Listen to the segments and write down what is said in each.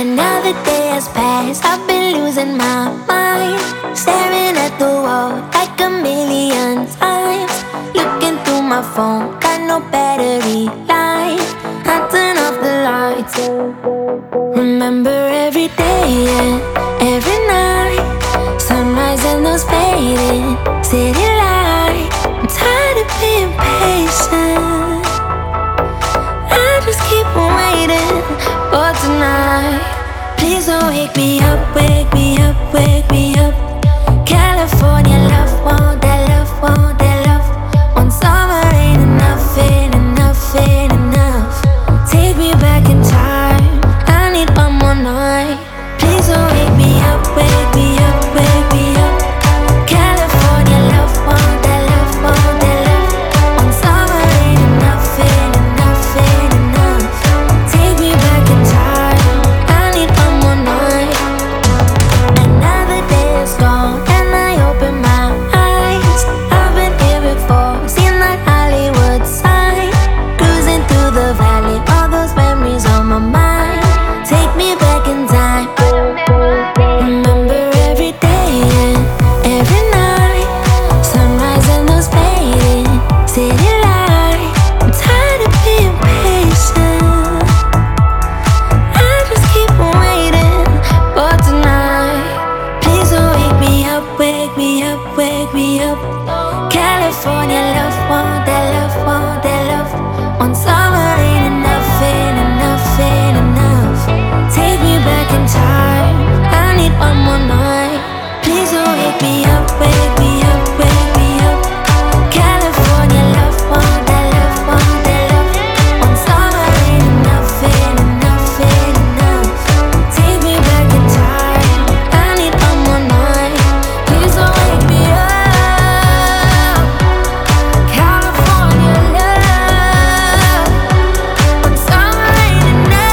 Another day has passed, I've been losing my mind, staring at the wall like a million times. Looking through my phone, got no battery life. I turn off the lights. Remember every day and every night, sunrise and those fading city lights. I'm tired of being patient, I just keep on waiting for tonight. Please don't wake me up, wake me up, wake me up. California love, want that love, want that love. One summer ain't enough, ain't enough, ain't enough. Take me back in time, I need one more night. Please don't wake me up, wake me up, wake me up. California love, want that love, want that love. One summer ain't enough, ain't enough, ain't enough. Take me back in time, I need one more night. Another day is gone and I open my eyes. I've been here before, seen that Hollywood sign. Cruising through the valley, all those memories on my mind. Take me back in time. Remember every day and every night, sunrise and those fading city lights. I'm tired of being patient, I just keep on waiting for tonight. Please don't wake me up, wake me up, wake me up. California love, want that love, want that love. One summer ain't enough, ain't enough, ain't enough. Take me back in time, I need one more night. Please don't wake me up, wake me up, wake me up. California love, want that love, want that love. One summer ain't enough, ain't enough, ain't enough. Take me back in time, I need one more night. Please don't wake me up. California love, one summer ain't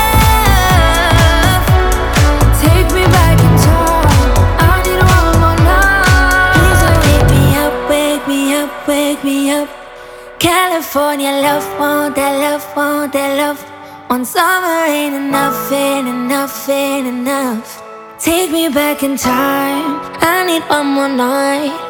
enough. Take me back in time, I need one more night. Please don't wake me up, wake me up, wake me up. California love, want that love, want that love. One summer ain't enough, ain't enough, ain't enough. Take me back in time, I need one more night.